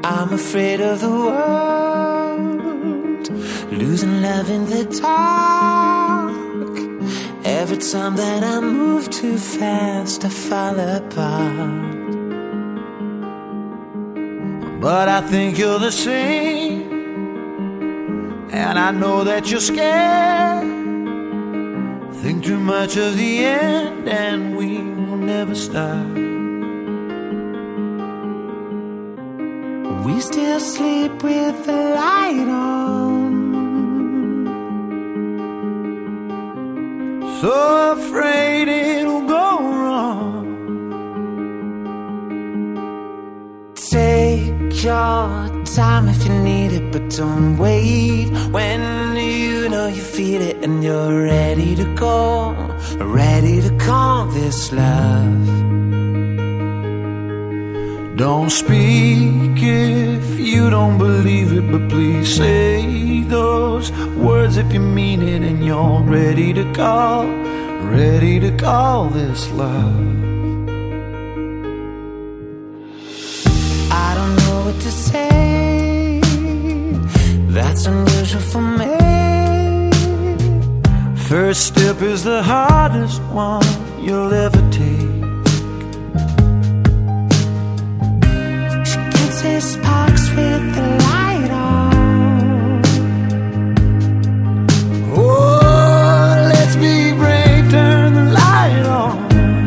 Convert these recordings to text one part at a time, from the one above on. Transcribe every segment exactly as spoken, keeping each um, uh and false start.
I'm afraid of the world, losing love in the dark. Every time that I move too fast, I fall apart. But I think you're the same, and I know that you're scared. Think too much of the end, and we will never stop. We still sleep with the light on, so afraid it'll go wrong. Take your time if you need it, but don't wait. When you know you feel it and you're ready to go, ready to call this love. Don't speak if you don't believe it, but please say those words if you mean it and you're ready to call, ready to call this love. I don't know what to say, that's unusual for me. First step is the hardest one you'll ever take. Sparks with the light on. Oh, let's be brave, turn the light on.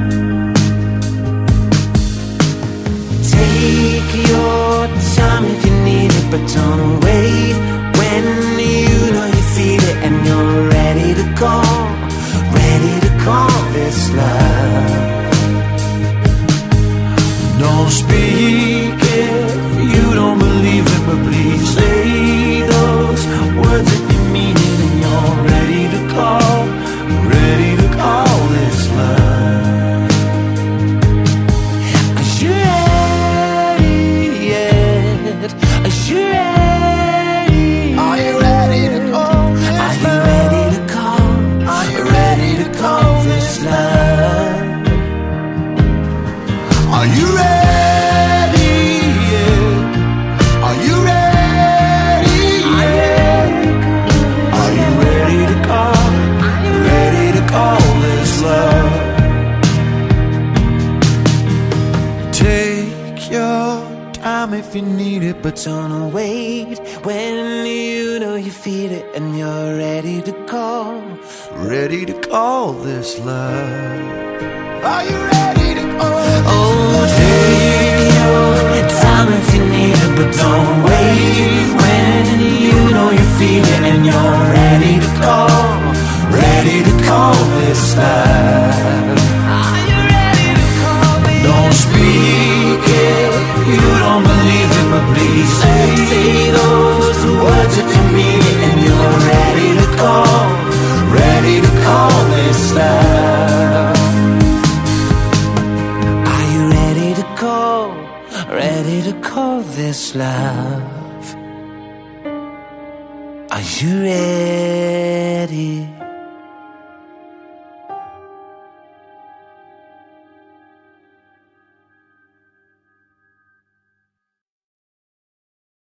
Take your time if you need it, but don't wait. When you know you feel it and you're ready to go, ready to call this love. Don't speak if you don't believe it, but please say those words if you mean it and you're ready to call, ready to call this love. Are you ready yet? Are you ready? Are you ready to call this love? Are you ready to call? Are you ready to call this love? Are you ready? If you need it, but don't wait. When you know you feel it and you're ready to call, ready to call this love. Are you ready to call? Oh, take your time if you need it, but don't wait. When you know you feel it and you're ready to call, ready to call this love. Are you ready to call me? Don't speak if you don't believe it, but please say, say those words if you mean it and you're ready to call, ready to call this love. Are you ready to call, ready to call this love? Are you ready?